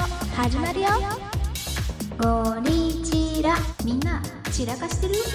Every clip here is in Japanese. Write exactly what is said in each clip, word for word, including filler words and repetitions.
始まるよ。ゴリチラ、みんな散らかしてる？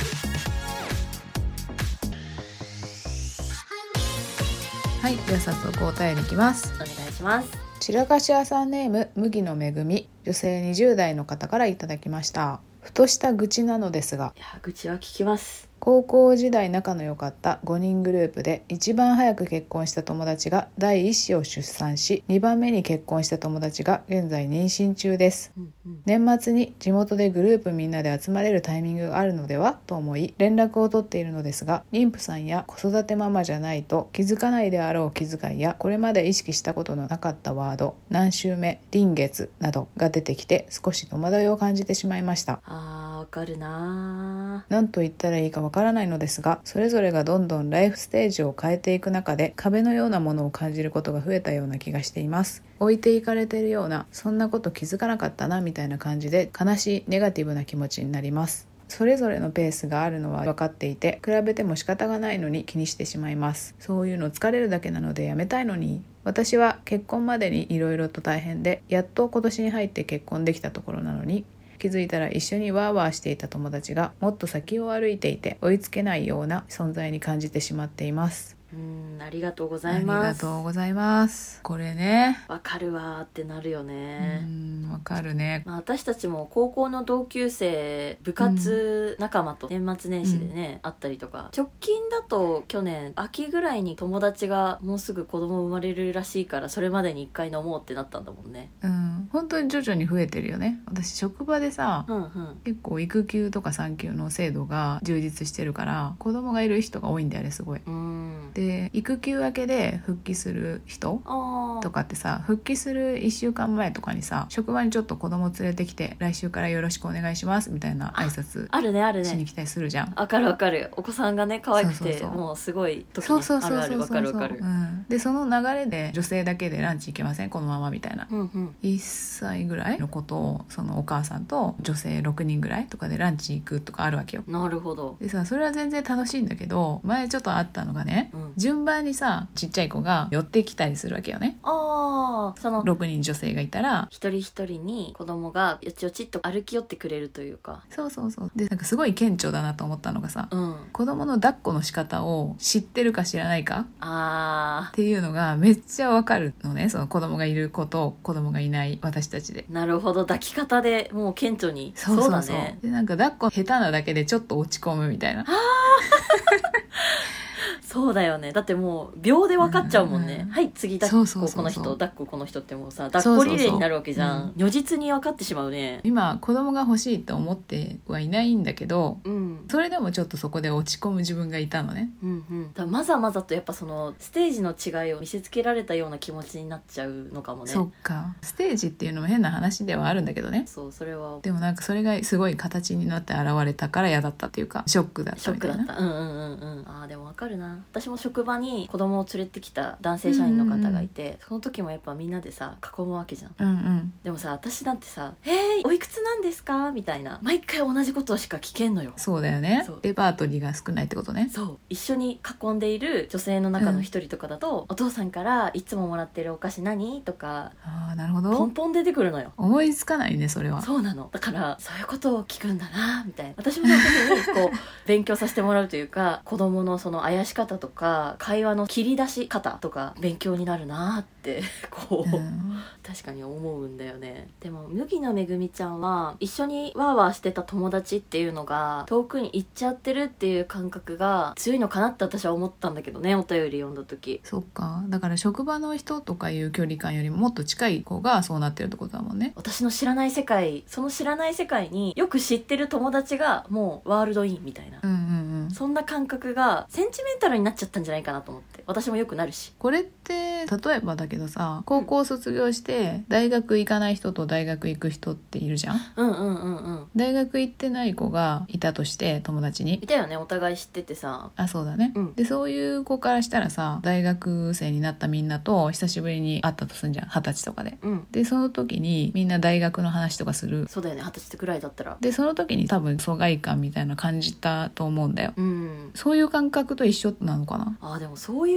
はい、では早速お便りいきます。 お願いします。 散らかし屋さんネーム麦の恵み、女性にじゅう代の方からいただきました。ふとした愚痴なのですが、 いや愚痴は聞きます。 高校時代仲の良かったごにんグループで一番早く結婚した友達が第一子を出産し、にばんめに結婚した友達が現在妊娠中です、 うんうん、 年末に地元でグループみんなで集まれるタイミングがあるのではと思い連絡を取っているのですが、妊婦さんや子育てママじゃないと気づかないであろう気遣いや、これまで意識したことのなかったワード、何週目、臨月などが出てきて少し戸惑いを感じてしまいました。 あーわかるな。 何と言ったらいいかわからないのですが、それぞれがどんどんライフステージを変えていく中で壁のようなものを感じることが増えたような気がしています。置いていかれているような、そんなこと気づかなかったなみたいな感じで悲しいネガティブな気持ちになります。それぞれのペースがあるのは分かっていて、比べても仕方がないのに気にしてしまいます。そういうの疲れるだけなのでやめたいのに。私は結婚までにいろいろと大変で、やっと今年に入って結婚できたところなのに、気づいたら一緒にワーワーしていた友達がもっと先を歩いていて追いつけないような存在に感じてしまっています。 うーんありがとうございます。 ありがとうございます。これね、 わかるわーってなるよね。 うーんわかるね、 まあ、私たちも高校の同級生部活仲間と年末年始でね、うん、会ったりとか、直近だと去年秋ぐらいに友達がもうすぐ子供生まれるらしいから、それまでに一回飲もうってなったんだもんね。 うん本当に徐々に増えてるよね。私職場でさ、 うんうん、 結構育休とか産休の制度が充実してるから子供がいる人が多いんだよね、すごい。 うんで育休明けで復帰する人とかってさ、復帰するいっしゅうかんまえとかにさ、職場にちょっと子供連れてきて来週からよろしくお願いしますみたいな挨拶あるねあるねしに来たりするじゃん。 わかるわかる。お子さんがね可愛くて、 そうそうそう、 もうすごい時そうにあそうそうそうるあるわかるわかる。 でその流れで女性だけでランチ行けませんこのままみたいな、 うんうん、 いっさいぐらいの子とそのお母さんと女性ろくにんぐらいとかでランチ行くとかあるわけよ。 なるほど。 でさ、それは全然楽しいんだけど、前ちょっとあったのがね、うん、順番にさちっちゃい子が寄ってきたりするわけよね。 ああ、そのろくにん女性がいたら一人一人に子供がよちよちっと歩き寄ってくれるというか。 そうそうそう。でなんかすごい顕著だなと思ったのがさ、 うん、 子供の抱っこの仕方を知ってるか知らないかあっていうのがめっちゃわかるのね。その子供がいる子と子供がいない私たちで。 なるほど、抱き方でもう顕著に。 そうそうそう、 そうだね。 でなんか抱っこ下手なだけでちょっと落ち込むみたいな。 そうだよね。だってもう秒で分かっちゃうもんね、うんうん、はい次抱っここの人抱っここの人ってもうさ抱っこリレーになるわけじゃん。そうそうそう、うん、如実に分かってしまうね。 今子供が欲しいと思ってはいないんだけど、うん、それでもちょっとそこで落ち込む自分がいたのね、 うんうん、だまざまざとやっぱそのステージの違いを見せつけられたような気持ちになっちゃうのかもね。 そっか、ステージっていうのも変な話ではあるんだけどね。 そうそれはでもなんかそれがすごい形になって現れたから嫌だったっていうかショックだったみたいな。 ショックだった。うんうんうんうん。あーでも分かるな。私も職場に子供を連れてきた男性社員の方がいて、うんうんうん、その時もやっぱみんなでさ囲むわけじゃん、 うんうん、 でもさ私なんてさ「えー、おいくつなんですか?」みたいな毎回同じことしか聞けんのよ。 そうだよね。レパートリーが少ないってことね。 そう、一緒に囲んでいる女性の中の一人とかだと、うん、お父さんからいつももらってるお菓子何とか、 あーなるほど、 ポンポン出てくるのよ。 思いつかないねそれは。 そうなの。だからそういうことを聞くんだなみたいな、私もその時にこう勉強させてもらうというか子供のそのあやし方とか会話の切り出し方とか勉強になるなってこう、うん、確かに思うんだよね。でも麦のめぐみちゃんは一緒にワーワーしてた友達っていうのが遠くに行っちゃってるっていう感覚が強いのかなって私は思ったんだけどね、お便り読んだ時。 そっか、だから職場の人とかいう距離感よりももっと近い子がそうなってるってことだもんね。 私の知らない世界、その知らない世界によく知ってる友達がもうワールドインみたいな、 うんうんうん、 そんな感覚がセンチメンタルになっちゃったんじゃないかなと思って。私もよくなるし。 これって例えばだけどさ、高校卒業して大学行かない人と大学行く人っているじゃん。 うんうんうんうん。 大学行ってない子がいたとして友達にいたよね、お互い知っててさ。 あ、そうだね、うん、でそういう子からしたらさ、大学生になったみんなと久しぶりに会ったとすんじゃん、二十歳とかで、うん、でその時にみんな大学の話とかする。 そうだよね、二十歳くらいだったら。 でその時に多分疎外感みたいな感じたと思うんだよ、 うん、 そういう感覚と一緒なのかな。 あ、でもそうい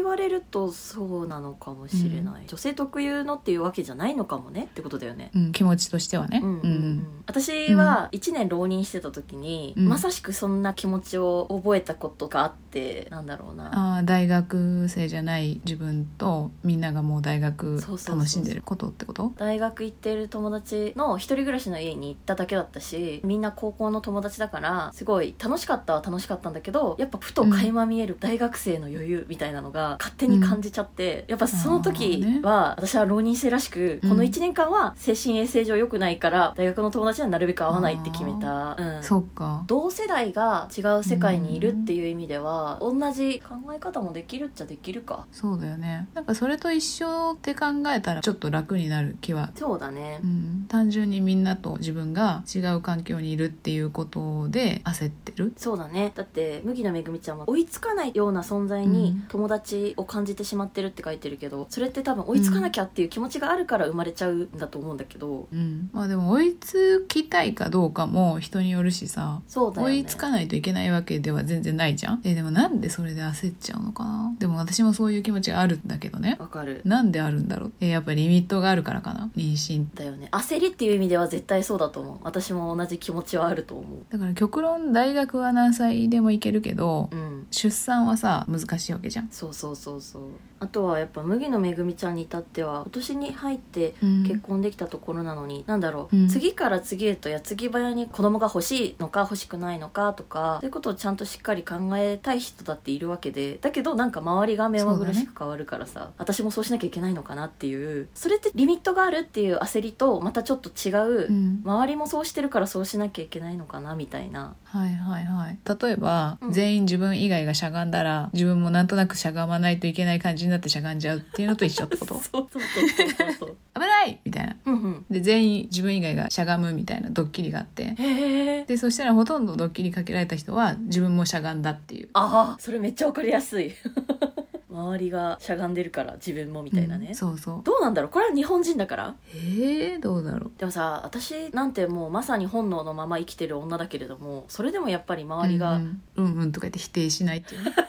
言われるとそうなのかもしれない、うん、女性特有のっていうわけじゃないのかもねってことだよね、 うん、気持ちとしてはね、 うんうんうん、私はいちねん浪人してた時に、うん、まさしくそんな気持ちを覚えたことがあって、なんだろうな、 あ、大学生じゃない自分とみんながもう大学楽しんでることってこと？ そうそうそうそう、大学行ってる友達の一人暮らしの家に行っただけだったし、みんな高校の友達だからすごい楽しかったは楽しかったんだけど、やっぱふと垣間見える大学生の余裕みたいなのが勝手に感じちゃって、うん、やっぱその時は私は浪人生らしく、このいちねんかんは精神衛生上良くないから大学の友達にはなるべく会わないって決めた、うん、 そっか。 同世代が違う世界にいるっていう意味では、うん、同じ考え方もできるっちゃできるか。 そうだよね。なんかそれと一緒って考えたらちょっと楽になる気は。 そうだね、 うん、単純にみんなと自分が違う環境にいるっていうことで焦ってる。 そうだね。だって麦野めぐみちゃんは追いつかないような存在に友達を感じてしまってるって書いてるけど、それって多分追いつかなきゃっていう気持ちがあるから生まれちゃうんだと思うんだけど、 うん、まあでも追いつきたいかどうかも人によるしさ、 そうだよね、 追いつかないといけないわけでは全然ないじゃん。えでもなんでそれで焦っちゃうのかな。でも私もそういう気持ちがあるんだけどね。 わかる。 なんであるんだろう。えやっぱりリミットがあるからかな。妊娠だよね。焦りっていう意味では絶対そうだと思う。私も同じ気持ちはあると思う。 だから極論大学は何歳でも行けるけど、 うん、 出産はさ難しいわけじゃん。 そうそうそうそう。あとはやっぱ麦野めぐみちゃんに至っては今年に入って結婚できたところなのに、うん、なんだろう、うん、次から次へと矢継ぎ早に子供が欲しいのか欲しくないのかとか、そういうことをちゃんとしっかり考えたい人だっているわけで、だけどなんか周りが目まぐるしく変わるからさ、ね、私もそうしなきゃいけないのかなっていう、それってリミットがあるっていう焦りとまたちょっと違う、うん、周りもそうしてるからそうしなきゃいけないのかなみたいな。 はいはいはい。例えば、うん、全員自分以外がしゃがんだら自分もなんとなくしゃがまないといけない感じになってしゃがんじゃうっていうのと一緒ってことそうそうそうそうそう危ないみたいな、 うんうん、で全員自分以外がしゃがむみたいなドッキリがあって、 へでそしたらほとんどドッキリかけられた人は自分もしゃがんだっていう。 ああ、それめっちゃわかりやすい周りがしゃがんでるから自分もみたいなね、 うん、そうそう。 どうなんだろう、これは日本人だから。 えー、どうだろう。 でもさ、私なんてもうまさに本能のまま生きてる女だけれども、それでもやっぱり周りが、 うんうん、うんうんとか言って否定しないっていうね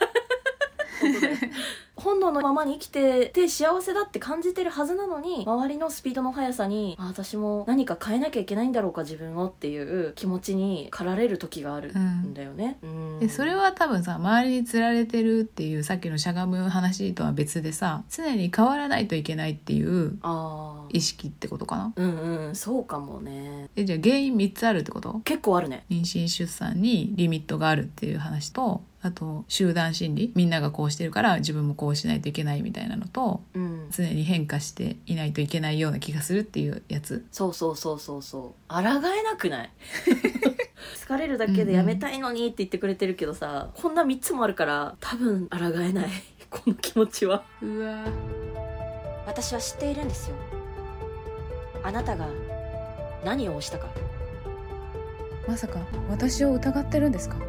本能のままに生きてて幸せだって感じてるはずなのに、周りのスピードの速さに、あ、私も何か変えなきゃいけないんだろうか自分をっていう気持ちに駆られる時があるんだよね、うん、 でそれは多分さ、周りにつられてるっていうさっきのしゃがむ話とは別でさ、常に変わらないといけないっていう意識ってことかな。 うんうん、そうかもね。 えじゃあ原因みっつあるってこと？ 結構あるね。 妊娠出産にリミットがあるっていう話と、あと集団心理、みんながこうしてるから自分もこうしないといけないみたいなのと、うん、常に変化していないといけないような気がするっていうやつ。 そうそうそうそうそう。抗えなくない疲れるだけでやめたいのにって言ってくれてるけどさ、うんうん、こんなみっつもあるから多分抗えないこの気持ちは。 うわ、 私は知っているんですよ、あなたが何を押したか。 まさか私を疑ってるんですか？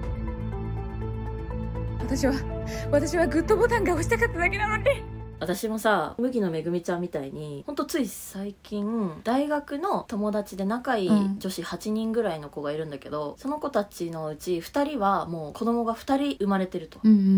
私は私はグッドボタンが押したかっただけなのに。 私もさ、麦野めぐみちゃんみたいにほんとつい最近大学の友達で仲いい女子はちにんぐらいの子がいるんだけど、うん、その子たちのうちふたりはもう子供がふたり生まれてると、 うんうんうん、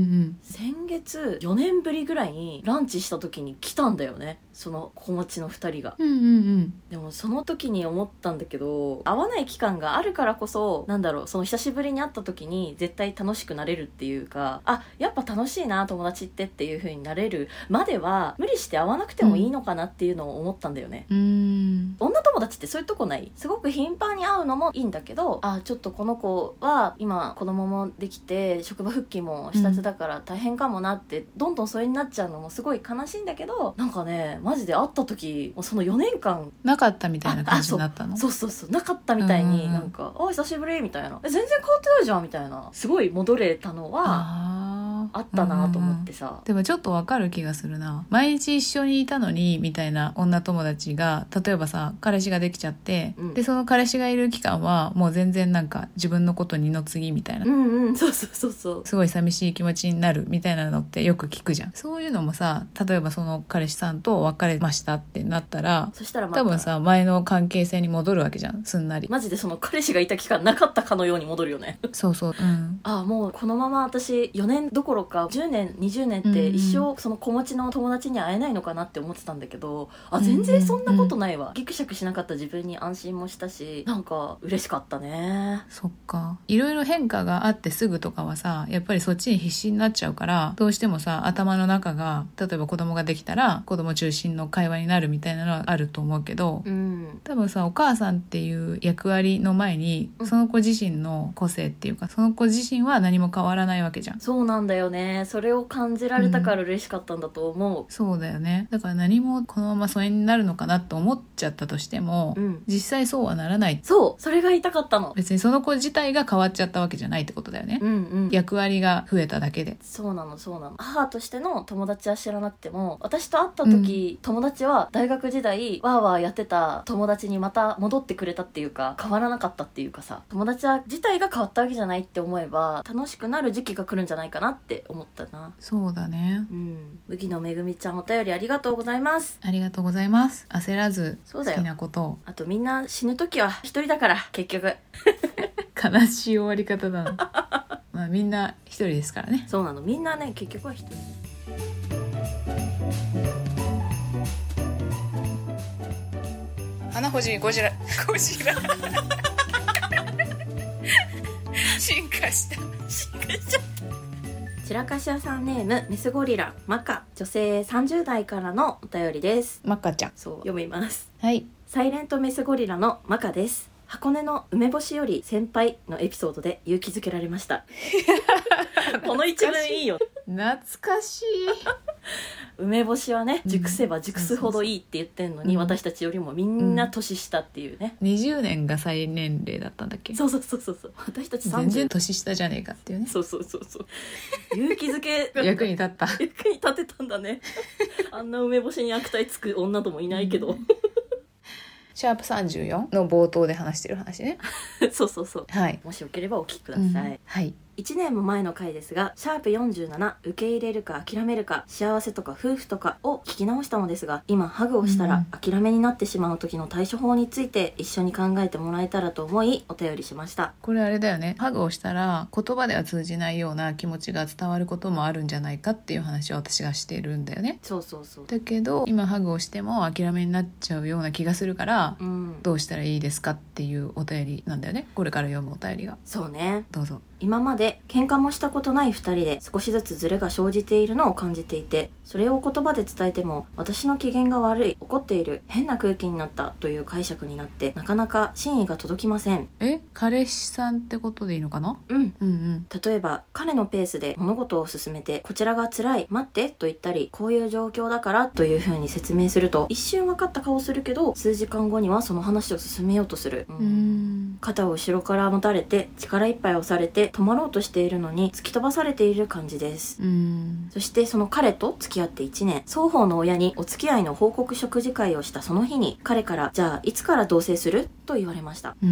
先月よねんぶりぐらいにランチした時に来たんだよね、その子持ちのふたりが、 うんうんうん、 でもその時に思ったんだけど、会わない期間があるからこそ、なんだろう、その久しぶりに会った時に絶対楽しくなれるっていうか、あ、やっぱ楽しいな友達ってっていう風になれるまでは無理して会わなくてもいいのかなっていうのを思ったんだよね、 うん、 女友達ってそういうとこない？すごく頻繁に会うのもいいんだけど、あ、ちょっとこの子は今子供もできて職場復帰もしたてだから大変かもなって、どんどんそれになっちゃうのもすごい悲しいんだけど、なんかね、マジで会った時もうそのよねんかんなかったみたいな感じになったの？ そうそうそう、なかったみたいに、なんか、あ、久しぶりみたいな、全然変わってないじゃんみたいな、すごい戻れたのはあったなと思ってさ、うんうん、 でもちょっとわかる気がするな。毎日一緒にいたのにみたいな女友達が、例えばさ彼氏ができちゃって、うん、でその彼氏がいる期間はもう全然なんか自分のこと二の次みたいな、 うんうん、そうそうそうそう、 すごい寂しい気持ちになるみたいなのってよく聞くじゃん。そういうのもさ、例えばその彼氏さんと別れましたってなったら、 そしたらまた多分さ前の関係性に戻るわけじゃん、すんなり。 マジでその彼氏がいた期間なかったかのように戻るよねそうそう、うん、 あ、もうこのまま私よねんどころろかじゅうねんにじゅうねんって一生その子持ちの友達に会えないのかなって思ってたんだけど、あ全然そんなことないわ。ギクシャクしなかった自分に安心もしたし、なんか嬉しかったね。 そっか。いろいろ変化があってすぐとかはさ、やっぱりそっちに必死になっちゃうから、どうしてもさ頭の中が、例えば子供ができたら子供中心の会話になるみたいなのはあると思うけど、 うん、 多分さお母さんっていう役割の前にその子自身の個性っていうか、その子自身は何も変わらないわけじゃん。 そうなんだよね。それを感じられたから嬉しかったんだと思う、 うん、そうだよね。だから何もこのまま疎遠になるのかなと思っちゃったとしても、 うん、 実際そうはならない。 そうそれが言いたかったの。 別にその子自体が変わっちゃったわけじゃないってことだよね、 うんうん、 役割が増えただけで。 そうなのそうなの。母としての友達は知らなくても、私と会った時、うん、友達は大学時代わーわーやってた友達にまた戻ってくれたっていうか、変わらなかったっていうかさ、友達は自体が変わったわけじゃないって思えば楽しくなる時期が来るんじゃないかなって思ったな。 そうだね。 うん。麦野めぐみちゃんお便りありがとうございます。 ありがとうございます。焦らず好きなことを。 あとみんな死ぬ時は一人だから結局悲しい終わり方だなまあみんな一人ですからね。 そうなの。みんなね結局は一人。 花ほじゴジラゴジラ進化した進化しちゃった。 散らかし屋さんネームメスゴリラマカ、女性さんじゅう代からのお便りです。 マカちゃん。 そう読みます。 はい。 サイレントメスゴリラのマカです。箱根の梅干しより先輩のエピソードで勇気づけられましたこの一文いいよ。 懐かしい梅干しはね熟せば熟すほどいいって言ってんのに、うん、私たちよりもみんな年下っていうね、 うん、にじゅうねんが最年齢だったんだっけ。 そうそうそうそう。私たちさんじゅう全然年下じゃねえかっていうね。 そうそうそうそう勇気づけ役に立った役に立てたんだねあんな梅干しに悪態つく女ともいないけど、うんシャープさんじゅうよんの冒頭で話してる話ねそうそうそう、 はい、 もしよければお聞きください、うん、 はい。 いちねんも前の回ですが、シャープよんじゅうなな受け入れるか諦めるか幸せとか夫婦とかを聞き直したのですが、今ハグをしたら諦めになってしまう時の対処法について一緒に考えてもらえたらと思いお便りしました。 これあれだよね、ハグをしたら言葉では通じないような気持ちが伝わることもあるんじゃないかっていう話を私がしてるんだよね。 そうそうそう。 だけど今ハグをしても諦めになっちゃうような気がするから、うん、どうしたらいいですかっていうお便りなんだよね、これから読むお便りが。 そうね、 どうぞ。 今まで喧嘩もしたことないふたりで少しずつズレが生じているのを感じていて、それを言葉で伝えても私の機嫌が悪い、怒っている、変な空気になったという解釈になってなかなか真意が届きません。 え、彼氏さんってことでいいのかな。 うん、うんうん。 例えば彼のペースで物事を進めて、こちらが辛い、待ってと言ったり、こういう状況だからという風に説明すると一瞬分かった顔するけど、数時間後にはその話を進めようとする、うん、うーん肩を後ろから持たれて力いっぱい押されて止まろうとしているのに突き飛ばされている感じです。 うーんそしてその彼と付き合っていちねん、双方の親にお付き合いの報告食事会をしたその日に彼からじゃあいつから同棲すると言われました。 うんうん、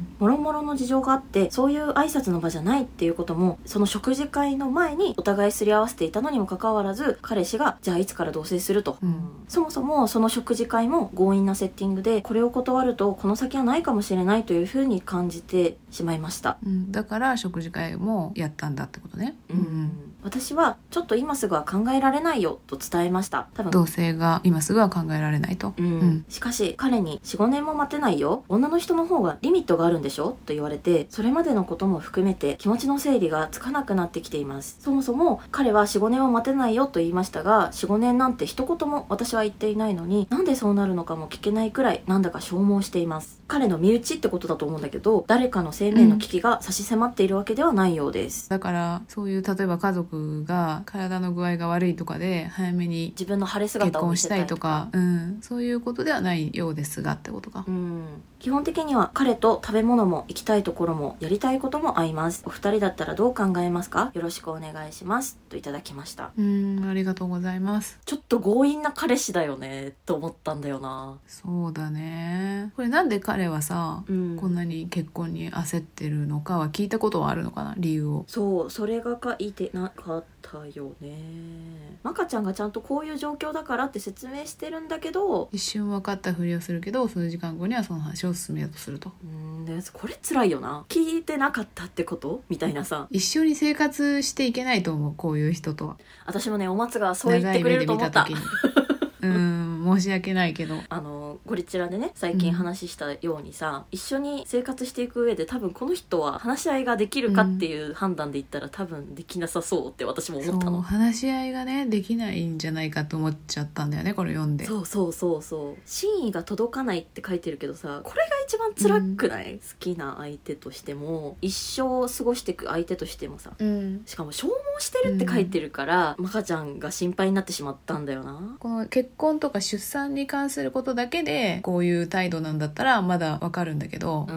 もろもろの事情があってそういう挨拶の場じゃないっていうこともその食事会の前にお互いすり合わせていたのにもかかわらず、彼氏がじゃあいつから同棲すると、うん、そもそもその食事会も強引なセッティングで、これを断るとこの先はないかもしれないというふうに感じてしまいました、 うん、だから食事会もやったんだってことね、 うんうん、私はちょっと今すぐは考えられないよと伝えました。多分同棲が今すぐは考えられないと、 うんうん、しかし彼に よん,ご 年も待てないよ、女の人の方がリミットがあるんでしょと言われて、それまでのことも含めて気持ちの整理がつかなくなってきています。そもそも彼は よん,ご 年は待てないよと言いましたが、 よん,ご 年なんて一言も私は言っていないのに、なんでそうなるのかも聞けないくらいなんだか消耗しています。彼の身内ってことだと思うんだけど、誰かの生命の危機が差し迫っているわけではないようです、 うん、だからそういう例えば家族が体の具合が悪いとかで早めに自分の晴れ姿を見せたいとか、 結婚したいとか、うん、そういうことではないようですがってことか、 うん、基本的には彼と食べ物も行きたいところもやりたいことも合います。お二人だったらどう考えますか、よろしくお願いしますといただきました。 うん、ありがとうございます。 ちょっと強引な彼氏だよねと思ったんだよな。 そうだね。これなんで彼彼はさ、 うん、 こんなに結婚に焦ってるのかは聞いたことはあるのかな、理由を。 そう、それが書いてなかったよね。マカちゃんがちゃんとこういう状況だからって説明してるんだけど、 一瞬分かったふりをするけど数時間後にはその話を進めようとすると。 うんね、これ辛いよな。聞いてなかったってことみたいなさ。 一緒に生活していけないと思う、こういう人とは。 私もね、お松がそう言ってくれると思った。 長い目で見た時にうーん申し訳ないけど、 あのゴリチラでね最近話したようにさ、うん、一緒に生活していく上で多分この人は話し合いができるかっていう判断で言ったら、うん、多分できなさそうって私も思ったの。 そう、話し合いがねできないんじゃないかと思っちゃったんだよね、これ読んで。 そうそうそうそう、真意が届かないって書いてるけどさ、これが一番辛くない、うん、好きな相手としても一生過ごしていく相手としてもさ、うん、しかも消耗してるって書いてるから、うん、マカちゃんが心配になってしまったんだよな。 この結婚とか出産に関することだけでこういう態度なんだったらまだわかるんだけど、うん、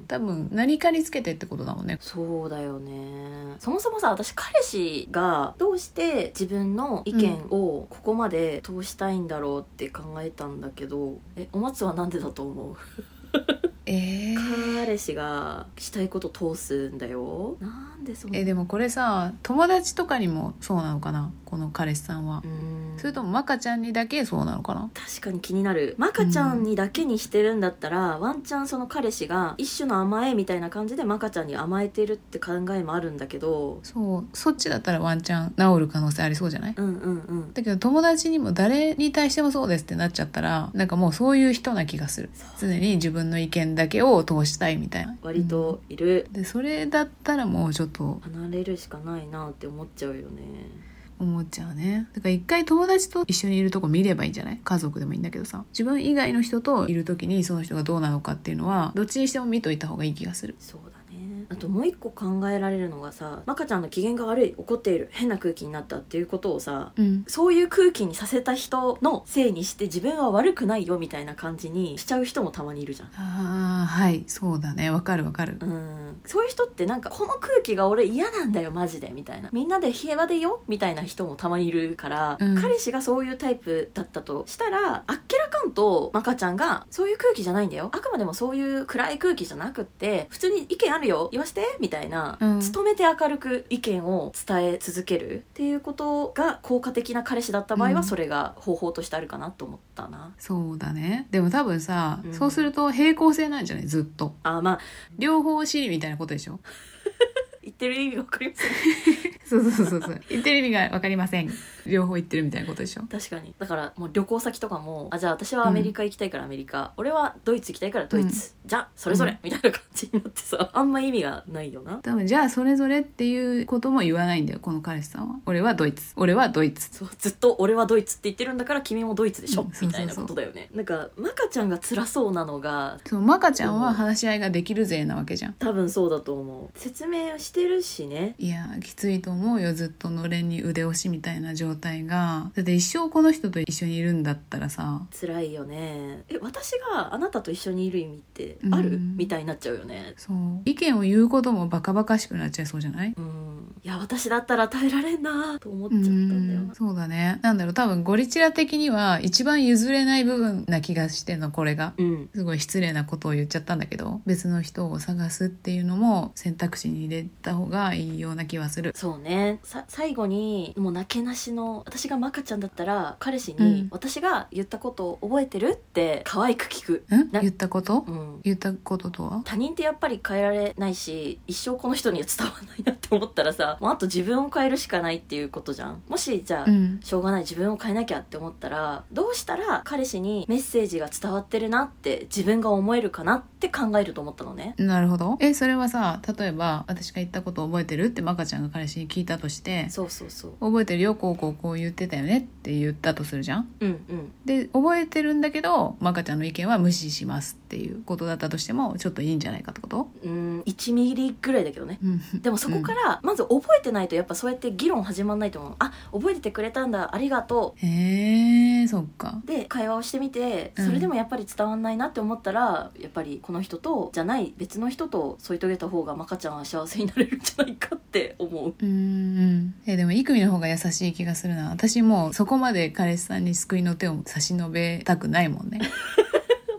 多分何かにつけてってことだもんね。 そうだよね。そもそもさ、私彼氏がどうして自分の意見をここまで通したいんだろうって考えたんだけど、うん、えお松はなんでだと思う？えー、彼氏がしたいこと通すんだよ。なんでそんな。 えでもこれさ、友達とかにもそうなのかな、この彼氏さんは。うん、それともマカちゃんにだけそうなのかな。 確かに気になる。マカちゃんにだけにしてるんだったら、うん、ワンチャンその彼氏が一種の甘えみたいな感じでマカちゃんに甘えてるって考えもあるんだけど、 そうそっちだったらワンチャン治る可能性ありそうじゃない？ うんうんうん。 だけど友達にも誰に対してもそうですってなっちゃったら、なんかもうそういう人な気がする。常に自分の意見だけを通したいみたいな割といる、 うん、でそれだったらもうちょっと離れるしかないなって思っちゃうよね。 思っちゃうね。だから一回友達と一緒にいるとこ見ればいいんじゃない？家族でもいいんだけどさ、自分以外の人といる時にその人がどうなのかっていうのはどっちにしても見といた方がいい気がする。 そうだね。あともう一個考えられるのがさ、マカちゃんの機嫌が悪い、怒っている、変な空気になったっていうことをさ、うん、そういう空気にさせた人のせいにして自分は悪くないよみたいな感じにしちゃう人もたまにいるじゃん。 ああはいそうだね、わかるわかる。 うん、そういう人ってなんかこの空気が俺嫌なんだよマジでみたいな、みんなで平和でよみたいな人もたまにいるから、うん、彼氏がそういうタイプだったとしたら、あっけらかんとマカちゃんがそういう空気じゃないんだよ、あくまでもそういう暗い空気じゃなくって普通に意見あるよ言わしてみたいな、うん、努めて明るく意見を伝え続けるっていうことが効果的な彼氏だった場合は、うん、それが方法としてあるかなと思ったな。 そうだね。でも多分さ、うん、そうすると平行線なんじゃない？ずっとあ、まあ両方しりみたいなことでしょ言ってる意味が分かりませんそうそうそうそう言ってる意味が分かりません、両方言ってるみたいなことでしょ。 確かに。だからもう旅行先とかも、あじゃあ私はアメリカ行きたいからアメリカ、うん、俺はドイツ行きたいからドイツ、うん、じゃあそれぞれ、うん、みたいな感じになってさ、あんま意味がないよな。 多分じゃあそれぞれっていうことも言わないんだよこの彼氏さんは。俺はドイツ、俺はドイツ、 そうずっと俺はドイツって言ってるんだから君もドイツでしょ、うん、みたいなことだよね。なんかマカちゃんが辛そうなのが、 そうマカちゃんは話し合いができる勢なわけじゃん。 多分そうだと思う。説明してるしね。 いやきついと思うよ、ずっとのれんに腕押しみたいな状態が。だって一生この人と一緒にいるんだったらさ辛いよね。え私があなたと一緒にいる意味ってある、うん、みたいになっちゃうよね。 そう意見を言うこともバカバカしくなっちゃいそうじゃない？ うん、いや私だったら耐えられんなと思っちゃったんだよな。 うそうだね。なんだろう、多分ゴリチラ的には一番譲れない部分な気がしてんのこれが、うん、すごい失礼なことを言っちゃったんだけど、別の人を探すっていうのも選択肢に入れた方がいいような気はする。 そうね。さ最後にもうなけなしの、私がマカちゃんだったら彼氏に、うん、私が言ったことを覚えてるって可愛く聞く。 ん言ったこと、うん、言ったこととは？ 他人ってやっぱり変えられないし一生この人には伝わらないなって思ったらさ、もうあと自分を変えるしかないっていうことじゃん。もしじゃあ、うん、しょうがない自分を変えなきゃって思ったら、どうしたら彼氏にメッセージが伝わってるなって自分が思えるかなって考えると思ったのね。 なるほど。えそれはさ、例えば私が言ったこと覚えてるってマカちゃんが彼氏に聞いたとして、 そうそうそう、 覚えてるよ、こうこうこう言ってたよねって言ったとするじゃん。 うんうん。 で覚えてるんだけどマカちゃんの意見は無視しますっていうことだったとしてもちょっといいんじゃないかってこと？ うーんいちミリぐらいだけどねでもそこからまず覚えてないとやっぱそうやって議論始まんないと思う。あ覚えててくれたんだありがとう。へえそっか。 で会話をしてみて、それでもやっぱり伝わんないなって思ったら、うん、やっぱりこの人とじゃない別の人と添い遂げた方がマカちゃんは幸せになれるんじゃないかって思う。 うーんえでもイクミの方が優しい気がするな。私もうそこまで彼氏さんに救いの手を差し伸べたくないもんね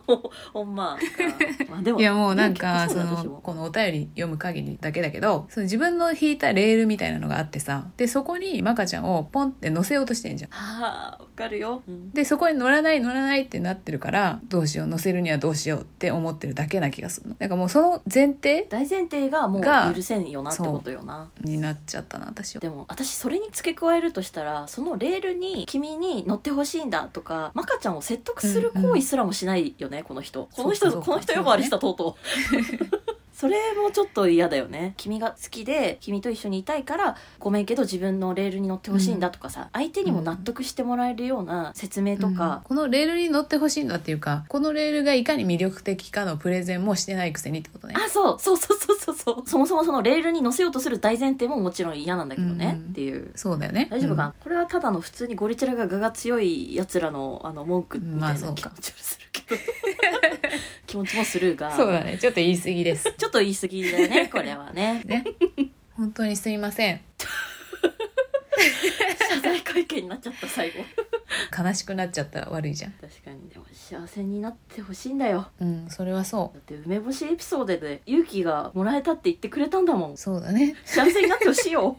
ほんままあでもいやもうなんかそ結構うだ私ものこのお便り読む限りだけだけど、その自分の引いたレールみたいなのがあってさ、でそこにマカちゃんをポンって乗せようとしてんじゃん。 はあわかるよ、うん、 でそこに乗らない乗らないってなってるから、どうしよう乗せるにはどうしようって思ってるだけな気がするの。なんかもうその前提大前提がもうが許せんよなってことよなになっちゃったな私は。 でも私それに付け加えるとしたら、そのレールに君に乗ってほしいんだとかマカちゃんを説得する行為すらもしないよね、うんうん、この人この人そうかそうかこの人呼ばわりしたとうとうそれもちょっと嫌だよね。君が好きで君と一緒にいたいからごめんけど自分のレールに乗ってほしいんだとかさ、うん、相手にも納得してもらえるような説明とか、 うん、このレールに乗ってほしいんだっていうか、このレールがいかに魅力的かのプレゼンもしてないくせにってことね。 あ、そうそうそうそうそうそうそもそもそのレールに乗せようとする大前提ももちろん嫌なんだけどね、うん、っていうそうだよね。 大丈夫かな、 うん、 これはただの普通にゴリチラが我が強いやつらのあの文句みたいな気持ちもするけど、気持ちもするがそうだね、ちょっと言い過ぎですちょっと言い過ぎだよねこれはねね本当にすいません謝罪会見になっちゃった最後悲しくなっちゃったら悪いじゃん。 確かに。でも幸せになってほしいんだよ。 うんそれはそうだって梅干しエピソードで勇気がもらえたって言ってくれたんだもん。 そうだね、 幸せになってほしいよ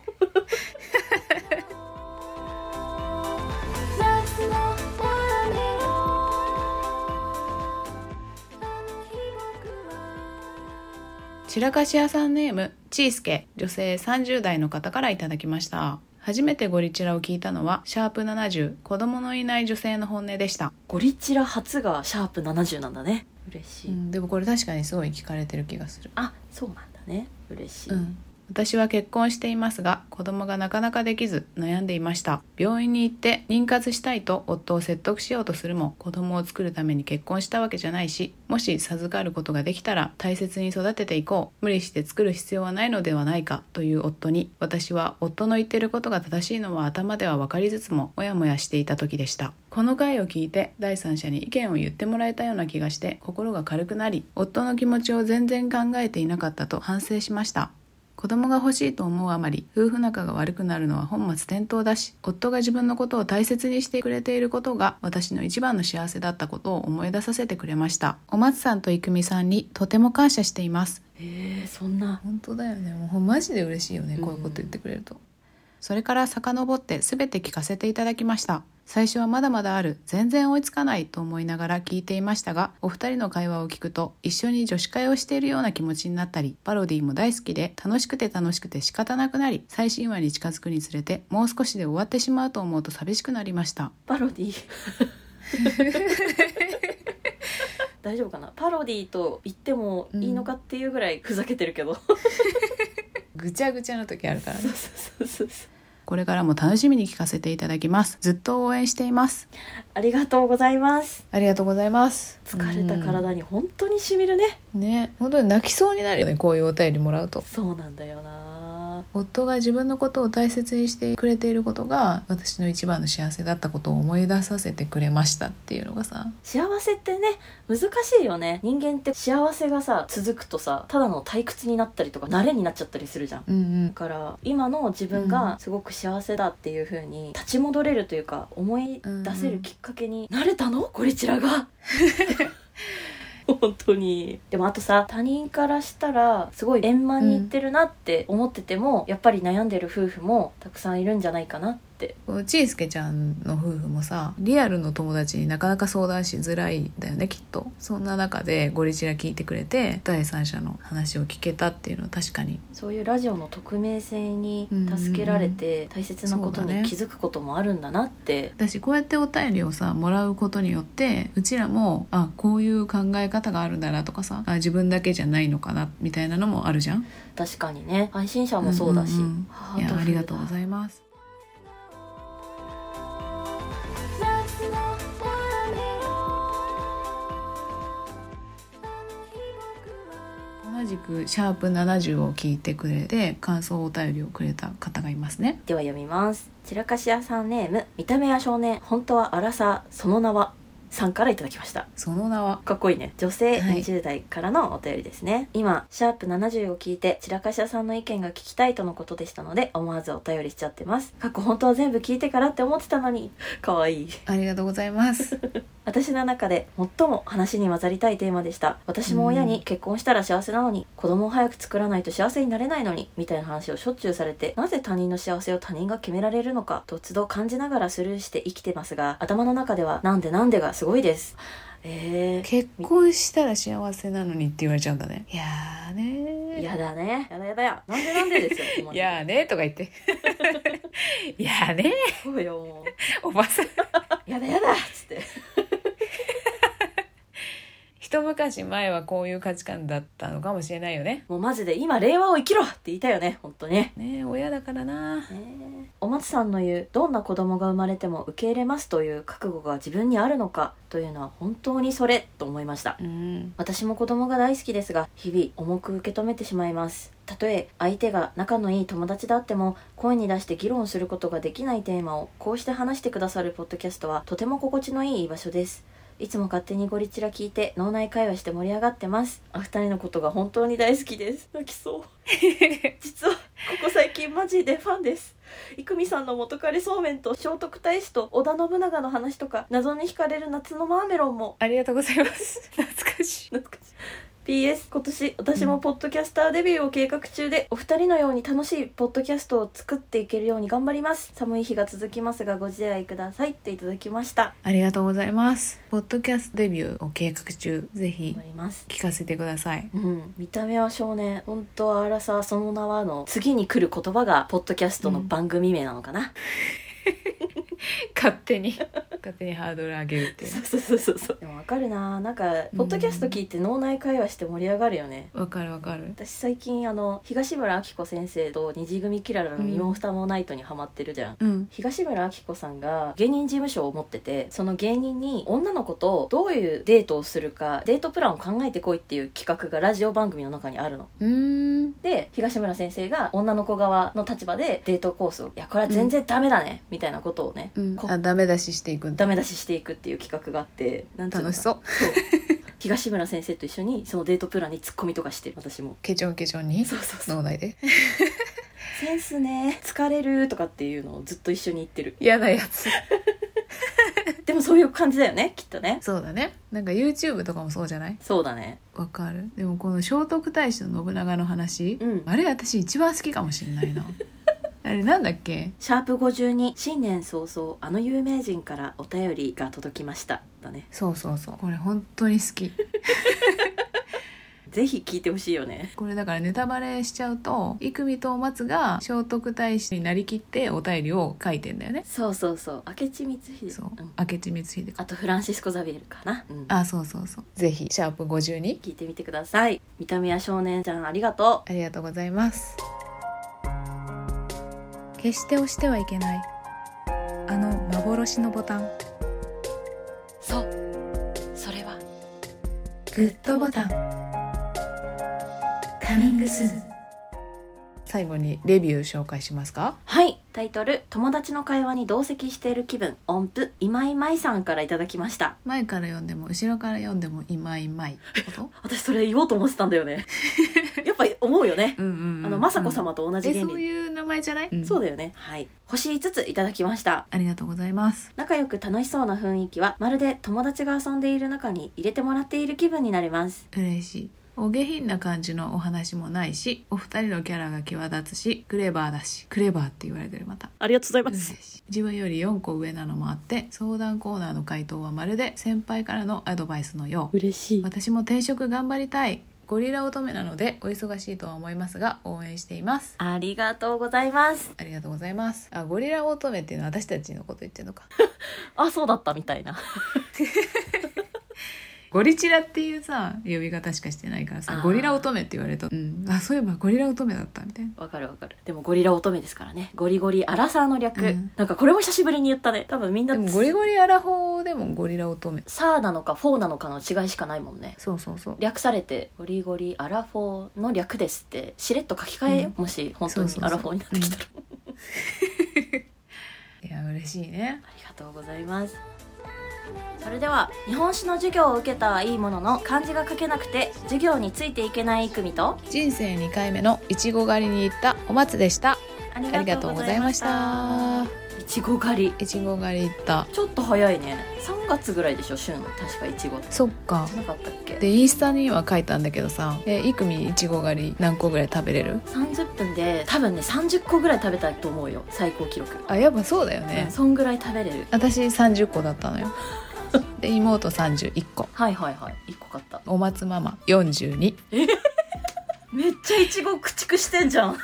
散らかし屋さんネームちーすけ、女性さんじゅう代の方からいただきました。初めてゴリチラを聞いたのはシャープななじゅう、子供のいない女性の本音でした。 ゴリチラ初がシャープななじゅうなんだね。嬉しい、 うん、でもこれ確かにすごい聞かれてる気がする。 あ、そうなんだね。嬉しい、 うん、私は結婚していますが子供がなかなかできず悩んでいました。病院に行って妊活したいと夫を説得しようとするも、子供を作るために結婚したわけじゃないし、もし授かることができたら大切に育てていこう、無理して作る必要はないのではないかという夫に、私は夫の言っていることが正しいのは頭では分かりつつもモヤモヤしていた時でした。この回を聞いて第三者に意見を言ってもらえたような気がして心が軽くなり、夫の気持ちを全然考えていなかったと反省しました。子供が欲しいと思うあまり夫婦仲が悪くなるのは本末転倒だし、夫が自分のことを大切にしてくれていることが私の一番の幸せだったことを思い出させてくれました。お松さんと郁美さんにとても感謝しています。 へえ、そんな。 本当だよね。もうマジで嬉しいよね、こういうこと言ってくれると。それから遡って全て聞かせていただきました。最初はまだまだある、全然追いつかないと思いながら聞いていましたが、お二人の会話を聞くと一緒に女子会をしているような気持ちになったり、パロディも大好きで楽しくて楽しくて仕方なくなり、最新話に近づくにつれてもう少しで終わってしまうと思うと寂しくなりました。 パロディ大丈夫かな。パロディと言ってもいいのかっていうぐらいふざけてるけど、うん、 ぐちゃぐちゃの時あるからね。 そうそうそうそう。 これからも楽しみに聞かせていただきます。ずっと応援しています。 ありがとうございます。 ありがとうございます。 疲れた体に本当にしみるね。 ね、本当に泣きそうになるよね、こういうお便りもらうと。 そうなんだよな。 夫が自分のことを大切にしてくれていることが私の一番の幸せだったことを思い出させてくれましたっていうのがさ、 幸せってね難しいよね。人間って幸せがさ続くとさ、ただの退屈になったりとか慣れになっちゃったりするじゃん、 うんうん、 だから今の自分がすごく幸せだっていう風に立ち戻れるというか思い出せるきっかけになれたの、ゴリチラが本当に。でもあとさ、他人からしたらすごい円満にいってるなって思ってても、うん、やっぱり悩んでる夫婦もたくさんいるんじゃないかなって。 ちいすけちゃんの夫婦もさ、リアルの友達になかなか相談しづらいんだよね、きっと。そんな中でゴリチラ聞いてくれて第三者の話を聞けたっていうのは確かに、 そういうラジオの匿名性に助けられて大切なことに気づくこともあるんだなって。 私こうやってお便りをさもらうことによって、うちらもあこういう考え方があるんだなとかさ、あ自分だけじゃないのかなみたいなのもあるじゃん。 確かにね、配信者もそうだし、うんうんうん、いやありがとうございます。同じくシャープななじゅうを聞いてくれて感想お便りをくれた方がいますね。 では読みます。散らかし屋さんネーム、見た目は少年本当はアラサー、その名はさんからいただきました。 その名はかっこいいね。女性にじゅう代からのお便りですね、はい、今シャープななじゅうを聞いて散らかし屋さんの意見が聞きたいとのことでしたので思わずお便りしちゃってます。過去本当は全部聞いてからって思ってたのに。かわいい。 ありがとうございます私の中で最も話に混ざりたいテーマでした。私も親に結婚したら幸せなのに、子供を早く作らないと幸せになれないのにみたいな話をしょっちゅうされて、なぜ他人の幸せを他人が決められるのかと都度感じながらスルーして生きてますが、頭の中ではなんでなんでがすごいです。えー、 結婚したら幸せなのにって言われちゃうんだね。いやーねーやだね、やだやだや、なんでなんでですよいやーねーとか言っていやーねーそうよ、もーおばさんやだやだっつって一昔前はこういう価値観だったのかもしれないよね。 もうマジで今令和を生きろって言いたいよね、本当にね。 ねえ、親だからな。 ねえ、お松さんの言うどんな子供が生まれても受け入れますという覚悟が自分にあるのかというのは本当にそれと思いました。 うん、 私も子供が大好きですが、日々重く受け止めてしまいます。たとえ相手が仲のいい友達であっても、声に出して議論することができないテーマをこうして話してくださるポッドキャストはとても心地のいい居場所です。いつも勝手にゴリチラ聞いて脳内会話して盛り上がってます。お二人のことが本当に大好きです。泣きそう実はここ最近マジでファンです。生見さんの元彼そうめんと聖徳太子と織田信長の話とか、謎に惹かれる夏のマーメロンも。 ありがとうございます懐かしい懐かしい。ピーエス 今年私もポッドキャスターデビューを計画中で、お二人のように楽しいポッドキャストを作っていけるように頑張ります。寒い日が続きますがご自愛くださいっていただきました。 ありがとうございます。ポッドキャストデビューを計画中、ぜひ頑張ります。 聞かせてください。 うん、見た目は少年、本当はアラサーその名はの次に来る言葉がポッドキャストの番組名なのかな、うん勝手に勝手にハードル上げるっていうね。 そうそうそうそう。でも分かるな、なんかポッドキャスト聞いて脳内会話して盛り上がるよね。 わかるわかる。 私最近あの東村明子先生と二次組キララの身も蓋もないとにハマってるじゃん、 うん、 東村明子さんが芸人事務所を持ってて、その芸人に女の子とどういうデートをするかデートプランを考えてこいっていう企画がラジオ番組の中にあるの。 うーんで東村先生が女の子側の立場でデートコースを、いやこれは全然ダメだね、うん、みたいなことをね、 うん、 こあダメ出ししていくんだ。 ダメ出ししていくっていう企画があって、なんていうのかな、 楽しそう。 そう東村先生と一緒にそのデートプランにツッコミとかしてる。私もケチョンケチョンにそうそうそう脳内でセンスね、疲れるとかっていうのをずっと一緒に言ってる。 嫌なやつでもそういう感じだよね、きっとね。 そうだね。なんか YouTube とかもそうじゃない？ そうだね。 わかる。でもこの聖徳太子と信長の話、 うん、 あれ私一番好きかもしれないなあれなんだっけ？ シャープごじゅうに、新年早々あの有名人からお便りが届きましただね。 そうそうそう、これ本当に好きぜひ聞いてほしいよね。 これだからネタバレしちゃうと、生見と松が聖徳太子になりきってお便りを書いてんだよね。 そうそうそう、明智光秀、 そう、 うん、 明智光秀、 あとフランシスコ・ザビエルかな、うん、 あそうそうそう、ぜひシャープごじゅうに聞いてみてください。見た目や少年ちゃんありがとう。ありがとうございます。決して押してはいけないあの幻のボタン、 そう、それはグッドボタン。カミングスーン。最後にレビュー紹介しますか？ はい、タイトル、友達の会話に同席している気分、音符今井舞さんからいただきました。 前から読んでも後ろから読んでも今井舞こと私それ言おうと思ってたんだよねやっぱり思うよね、 うんうんうん、 あの雅子様と同じ原理、 うん、そういう名前じゃない、うん、 そうだよね。はい、星いつついただきました。 ありがとうございます。 仲良く楽しそうな雰囲気はまるで友達が遊んでいる中に入れてもらっている気分になります。 嬉しい。お下品な感じのお話もないし、お二人のキャラが際立つし、クレバーだし、クレバーって言われてる。またありがとうございます。 自分よりよんこ上なのもあって、相談コーナーの回答はまるで先輩からのアドバイスのよう。 嬉しい。 私も転職頑張りたい。ゴリラ乙女なのでお忙しいとは思いますが応援しています。 ありがとうございます。 ありがとうございます。あ、ゴリラ乙女っていうのは私たちのこと言ってるのかあ、そうだったみたいなゴリチラっていうさ呼び方しかしてないからさ、ゴリラ乙女って言われると、うん、あそういえばゴリラ乙女だったみたいな。 わかるわかる。でもゴリラ乙女ですからね。ゴリゴリアラサーの略、うん、なんかこれも久しぶりに言ったね。多分みんなでもゴリゴリアラフォーでもゴリラ乙女、 サーなのかフォーなのかの違いしかないもんね。 そうそうそう、 略されてゴリゴリアラフォーの略ですってしれっと書き換えよ、うん、もし本当にアラフォーになってきたら、 いや嬉しいね。 ありがとうございます。それでは日本史の授業を受けたはいいものの漢字が書けなくて授業についていけない組と、 人生にかいめのいちご狩りに行ったお松でした。 ありがとうございました。 ちご狩り。 いちご狩り行った。 ちょっと早いね。さんがつぐらいでしょ、旬。確かいちごって。 そっか。 なかったっけ。 でインスタには書いたんだけどさ、えいくみいちご狩り何個ぐらい食べれる？ さんじゅっぷんで多分ねさんじゅっこぐらい食べたと思うよ、最高記録。 あ、やっぱそうだよね、 うん、そんぐらい食べれる。 私さんじゅっこだったのよで妹さんじゅういっこ。 はいはいはい、いっこ買った。 お松ママよんじゅうに。 えめっちゃいちご駆逐してんじゃん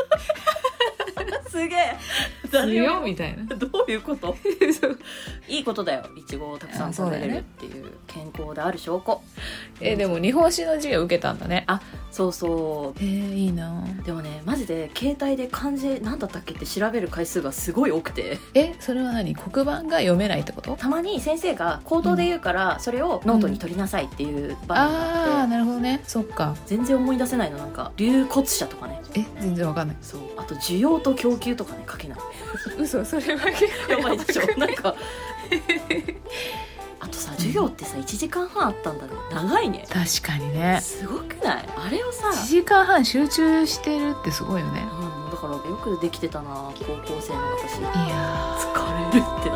すげえ。 強みたいな。 どういうこといいことだよ、いちごをたくさん食べれるっていう、健康である証拠。 えでも日本史の授業受けたんだね。 あ、そうそう。 えー、いいな。 でもねマジで携帯で漢字なんだったっけって調べる回数がすごい多くて。 えそれは何、黒板が読めないってこと？ たまに先生が口頭で言うから、うん、それをノートに取りなさいっていう場面があって、うん、 あーなるほどね。そっか。 全然思い出せないの。なんか流骨者とかね。 え全然わかんない。 そう、あと需要と供給とかね書けない嘘、それは結構やばいでしょなんかあとさ授業ってさいちじかんはんあったんだね。長いね。 確かにね。 すごくない？あれをさいちじかんはん集中してるってすごいよね。 うん、だからよくできてたな高校生の私。 いや疲れるって